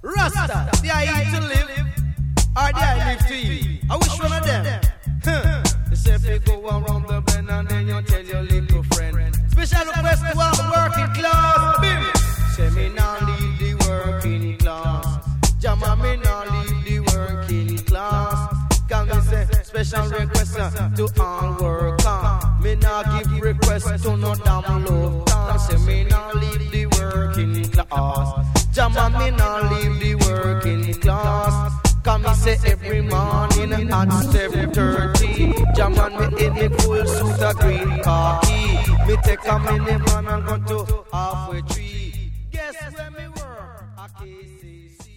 Rasta, they are eat to live, or they are live to eat. I wish one of them. They say if you go around the bend and then you tell your little friend. Special request to all the working class. Bim. Say me now leave the working class. Jama me now leave the working class. Can me say special request to all workers. Me now give request to no damn love. Say me now leave the working class. Jama me now leave the working class. Come me say every morning at 7:30. Jama me in the full suit of green khaki. Me take a minute man and go to halfway tree. Guess where me work? A KCC.